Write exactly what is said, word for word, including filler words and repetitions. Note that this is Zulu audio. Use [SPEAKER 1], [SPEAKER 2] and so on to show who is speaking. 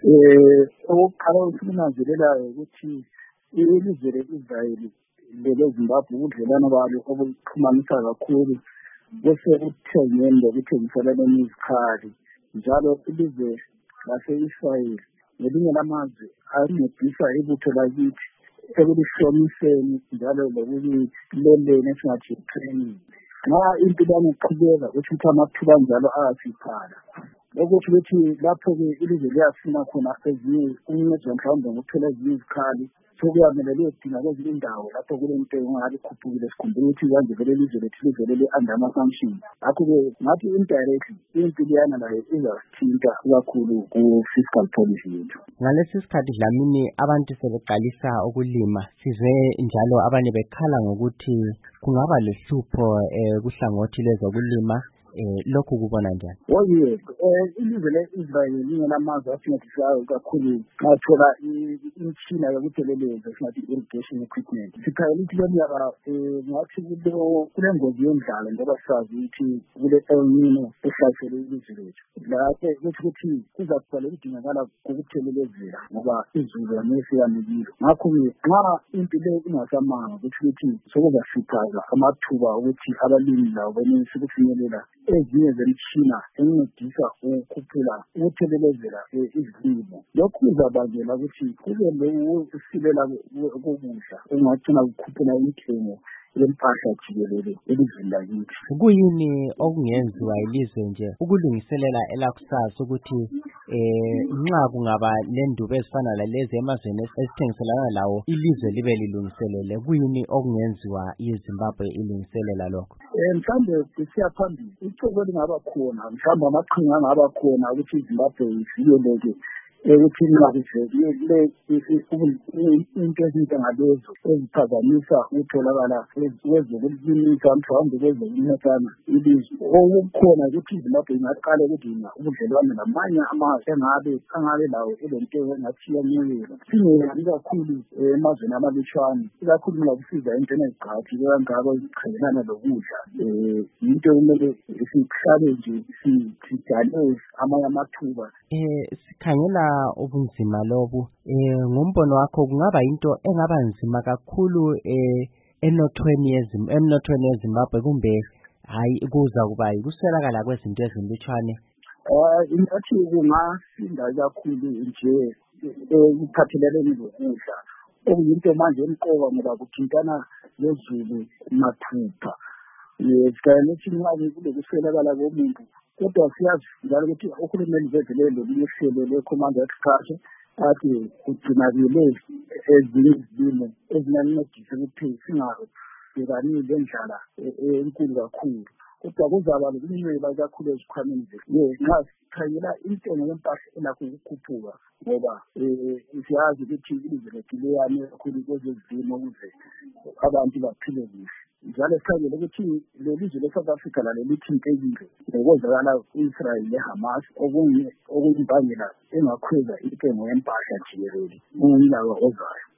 [SPEAKER 1] Eh okokuqala okusikunanzelelayo ukuthi ilizwe le-Israel lele-Zimbabwe ubudlelwano balo obuxhumanisa kakhulu bese kuthengeni lokuthengiselana izikhali. Njalo ilizwe lase-Israel ngelinye lamazwe ancedisa ibutho lakithi ekulihlomiseni njalo lokuliloleni esingathi training. Nxa impilwane iqhubeka ukuthi amathuba njalo ayasiphala. Ukuthi ukuthi lapho-ke ilizwe liyafuna khona ezinye ukuncedwa mhlawumbe ngokuthola ezinye izikhali sokuyamele liyodinga kwezinye indawo lapho kulento engabe ikhuphukile sikhumbula ukuthi kanje vele ilizwe lethu livelele under ama-sanction. Ngakho-ke ngathi indirectly impiliyana nayo izasithinta kakhulu ku-fiscal policy yethu.
[SPEAKER 2] Ngalesi sikhathi Dlamini abantu sebeqalisa ukulima sizwe njalo abanye bekhala ngokuthi kungaba lehlupho eh kuhlangothi lezokulima. Eh lokhu kubona njani?
[SPEAKER 1] Oh yes, eh ilizwe le-Israel lingenamazwe asincedisayo kakhulu ngathola imishina yokutheleleza esingathi irrigation equipment. Sikhayela ukuthi lo nyaka ngathi kule ngozi yendlala ngoba sazi ukuthi kule El Nino ehlasele ilizwe lethu. Lapho kuthi ukuthi kuzakuba lokudingakala kokuthelelezela ngoba izulu amese yamikile. Ngakho-ke nxa impilo ingasamanga ukuthi ukuthi sokuzasiphaza amathuba ukuthi abalimi labo benelise ukufinyelela ezinye zemishina encedisa ukukhuphula ukuthelelezela izilimo. Lokhu kuzabangela ukuthi kube lokusilela kokudla okungagcina kukhuphula intengo yempahla jikelele elizweni lakithi.
[SPEAKER 2] Kuyini okungenziwa ilizwe nje ukulungiselela elakusasa ukuthi eh nxa kungaba lendube ezifana lalezi emazweni esithengiselana lawo ilizwe libe lilungiselele? Kuyini okungenziwa iZimbabwe ilungiselela lokho?
[SPEAKER 1] Eh mhlambe kusiya phambili icebo lingaba khona mhlambe amaqhinga angaba khona ukuthi iZimbabwe ivikeleke ukuthi nxa into ezinto ngalezo eziphazamisa ukutholakala kwezokulimisa mhlawumbe kwezokunethana ilizwe. Okukhona ukuthi iZimbabwe ingaqala ukudinga ubudlelwano namanye amazwe engabe angabe lawo elento engathi yanyelela. Singeyazi kakhulu emazweni amalutshwane ikakhulu nxa kusiza entweni eziqhathi kangaka ezikhangelana lokudla. Eh into kumele sihlale nje sidale amanye amathuba.
[SPEAKER 2] Eh sikhangela ubunzima lobu eh ngombono wakho kungaba into engaba nzima kakhulu eh enothweni yezim emnothweni yeZimbabwe kumbe hayi kuza kuba yikuswelakala kwezinto ezilutshwane?
[SPEAKER 1] Eh ingathi kungasinda kakhulu nje ukuphathelene nokudla okuyinto manje emqoka ngoba kuthintana lezulu mathupha. Yesikhathi ukuthi nxa kulokuswelakala komuntu kodwa siyazi njalo ukuthi uhulumeni vezele lokuhlelo le-command agriculture athi kugcinakele ezinye izilimo ezinancedisa ukuthi singabhekani lendlala enkulu kakhulu. Kodwa kuzaba lokunweba kakhulu ezikhwameni zethu. Nxa sikhangela intengo yempahla elakho ukukhuphuka ngoba siyazi ukuthi ilizwe lethu liyane kakhulu kwezezilimo ukuze abantu baphile kuhle. Njalo sikhangela ukuthi lelizwe le-South Africa lalo lithintekile ngokwenzakala ku-Israel le-Hamas okunye okuyimbangela engakhweza intengo yempahla jikelele ngomnyaka ozayo.